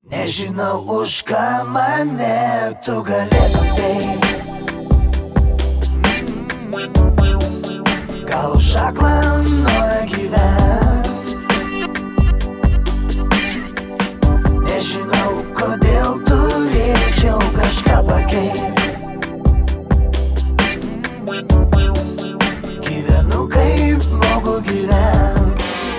Nežinau, už ką mane tu galėtum teist. Gal už aklą norą gyvent. Nežinau, kodėl turėčiau kažką pakeist. Gyvenu kaip moku gyvent.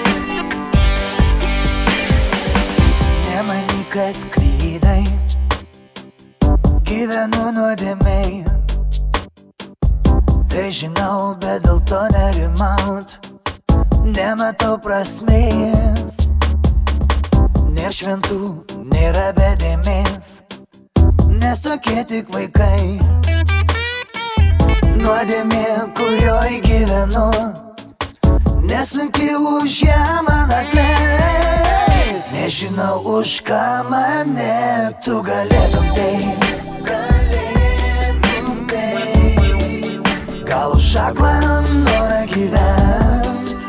Nemanyk, kad klydai, gyvenu nuodėmėj. Tai žinau, bet dėl to nerimaut nematau prasmės. Nėra šventų, nėra bedėmės, nes tokie tik vaikai. Nuodėmė, kurioj gyvenu, nesunki už ją man atleis. Nežinau, už ką mane tu galėtum teist. Gal už aklą norą gyvent.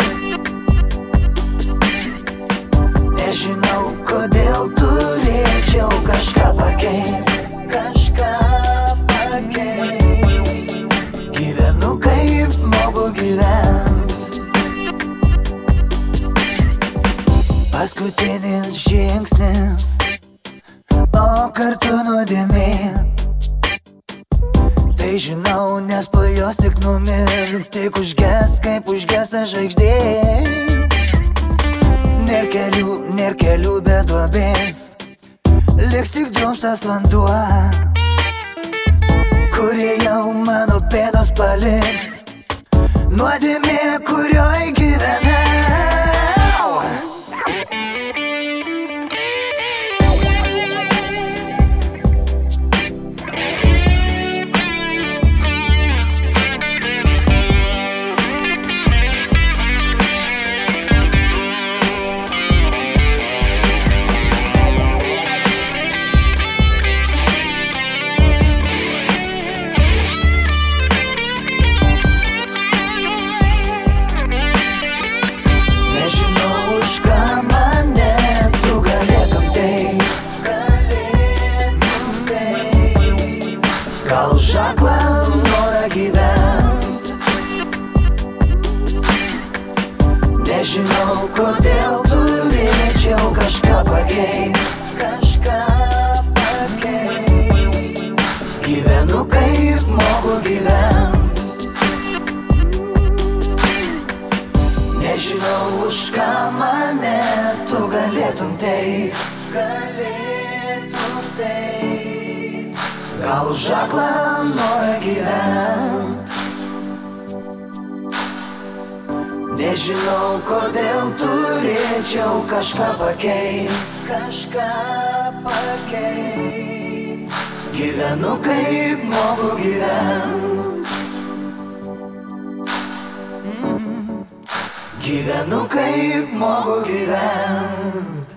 Nežinau, kodėl turėčiau kažką pakeist. Gyvenu kaip moku gyvent. Paskutinis žingsnis, o kartu nuodėmė. Tai žinau, nes po jos tik numirt, tik užgest kaip užgesta žvaigždė. Nėr kelių be duobės, liks tik drumstas vanduo, kurie jau mano pėdos paliks. Nuodėmė, kurioj gyvenau. Gal už aklą norą gyvent. Nežinau, kodėl turėčiau kažką pakeist. Gyvenu kaip moku gyvent. Nežinau, už ką mane tu galėtum teist. Gal už aklą norą gyvent. Nežinau, kodėl turėčiau kažką pakeist. Gyvenu kaip moku gyvent. Gyvenu kaip moku gyvent.